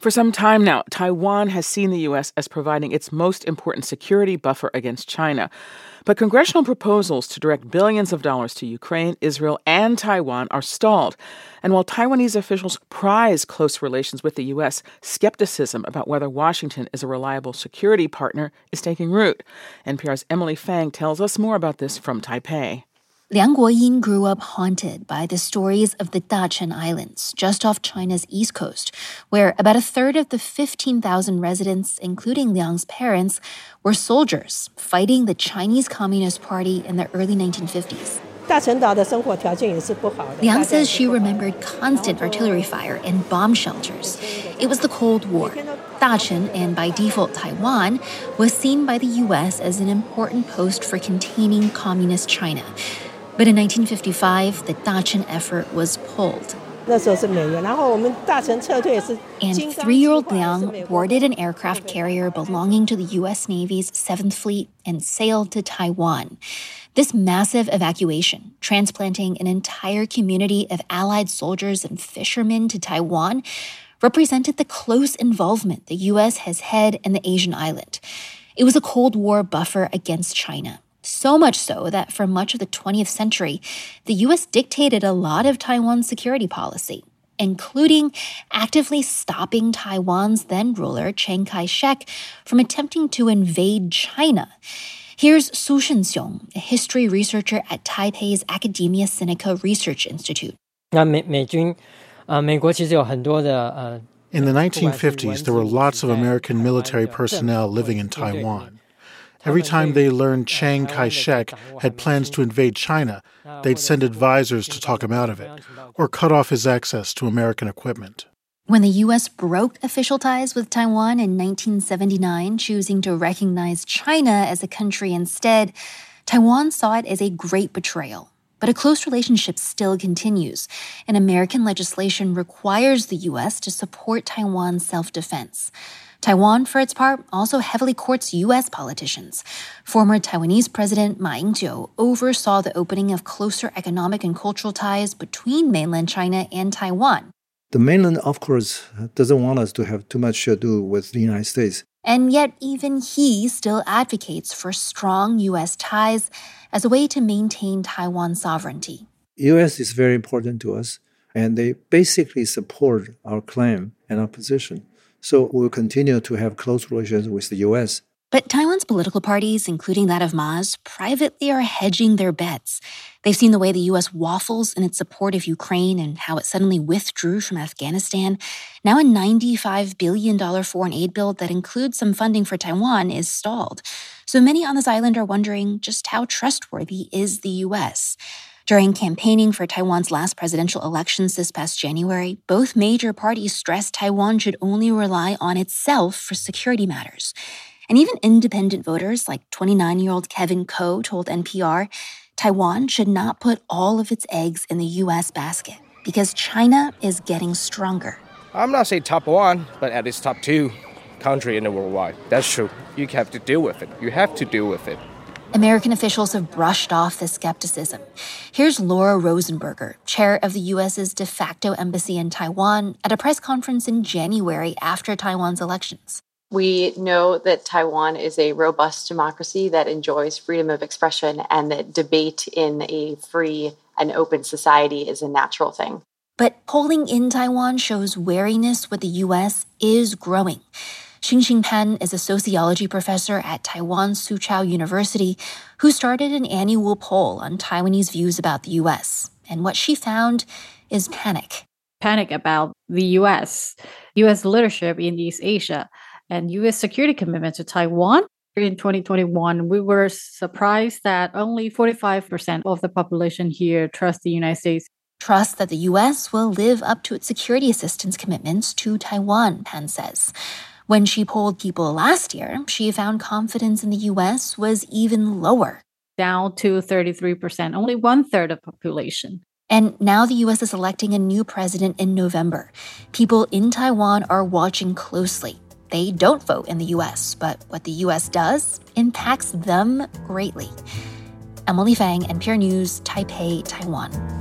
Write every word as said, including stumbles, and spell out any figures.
For some time now, Taiwan has seen the U S as providing its most important security buffer against China. But congressional proposals to direct billions of dollars to Ukraine, Israel, and Taiwan are stalled. And while Taiwanese officials prize close relations with the U S, skepticism about whether Washington is a reliable security partner is taking root. N P R's Emily Fang tells us more about this from Taipei. Liang Guoyin grew up haunted by the stories of the Dachen Islands, just off China's east coast, where about a third of the fifteen thousand residents, including Liang's parents, were soldiers fighting the Chinese Communist Party in the early nineteen fifties. Liang says she remembered constant artillery fire and bomb shelters. It was the Cold War. Dachen, and by default Taiwan, was seen by the U S as an important post for containing communist China. But in nineteen fifty-five, the Dachen effort was pulled. And three-year-old Liang boarded an aircraft carrier belonging to the U S Navy's seventh Fleet and sailed to Taiwan. This massive evacuation, transplanting an entire community of Allied soldiers and fishermen to Taiwan, represented the close involvement the U S has had in the Asian island. It was a Cold War buffer against China. So much so that for much of the twentieth century, the U S dictated a lot of Taiwan's security policy, including actively stopping Taiwan's then-ruler Chiang Kai-shek from attempting to invade China. Here's Su Shenxiong, a history researcher at Taipei's Academia Sinica Research Institute. In the nineteen fifties, there were lots of American military personnel living in Taiwan. Every time they learned Chiang Kai-shek had plans to invade China, they'd send advisors to talk him out of it, or cut off his access to American equipment. When the U S broke official ties with Taiwan in nineteen seventy-nine, choosing to recognize China as a country instead, Taiwan saw it as a great betrayal. But a close relationship still continues, and American legislation requires the U S to support Taiwan's self-defense. Taiwan, for its part, also heavily courts U S politicians. Former Taiwanese President Ma Ying-jeou oversaw the opening of closer economic and cultural ties between mainland China and Taiwan. The mainland, of course, doesn't want us to have too much to do with the United States. And yet even he still advocates for strong U S ties as a way to maintain Taiwan's sovereignty. U S is very important to us, and they basically support our claim and our position. So we'll continue to have close relations with the U S. But Taiwan's political parties, including that of Ma's, privately are hedging their bets. They've seen the way the U S waffles in its support of Ukraine and how it suddenly withdrew from Afghanistan. Now a ninety-five billion dollars foreign aid bill that includes some funding for Taiwan is stalled. So many on this island are wondering just how trustworthy is the U S. During campaigning for Taiwan's last presidential elections this past January, both major parties stressed Taiwan should only rely on itself for security matters. And even independent voters like twenty-nine-year-old Kevin Ko told N P R, Taiwan should not put all of its eggs in the U S basket because China is getting stronger. I'm not saying top one, but at least top two country in the worldwide. That's true. You have to deal with it. You have to deal with it. American officials have brushed off this skepticism. Here's Laura Rosenberger, chair of the U S's de facto embassy in Taiwan, at a press conference in January after Taiwan's elections. We know that Taiwan is a robust democracy that enjoys freedom of expression and that debate in a free and open society is a natural thing. But polling in Taiwan shows wariness with the U S is growing. Xingxing Pan is a sociology professor at Taiwan's Soochow University who started an annual poll on Taiwanese views about the U S. And what she found is panic. Panic about the U S, U S leadership in East Asia, and U S security commitment to Taiwan. In twenty twenty-one, we were surprised that only forty-five percent of the population here trust the United States. Trust that the U S will live up to its security assistance commitments to Taiwan, Pan says. When she polled people last year, she found confidence in the U S was even lower. Down to thirty-three percent, only one-third of the population. And now the U S is electing a new president in November. People in Taiwan are watching closely. They don't vote in the U S, but what the U S does impacts them greatly. Emily Fang, N P R News, Taipei, Taiwan.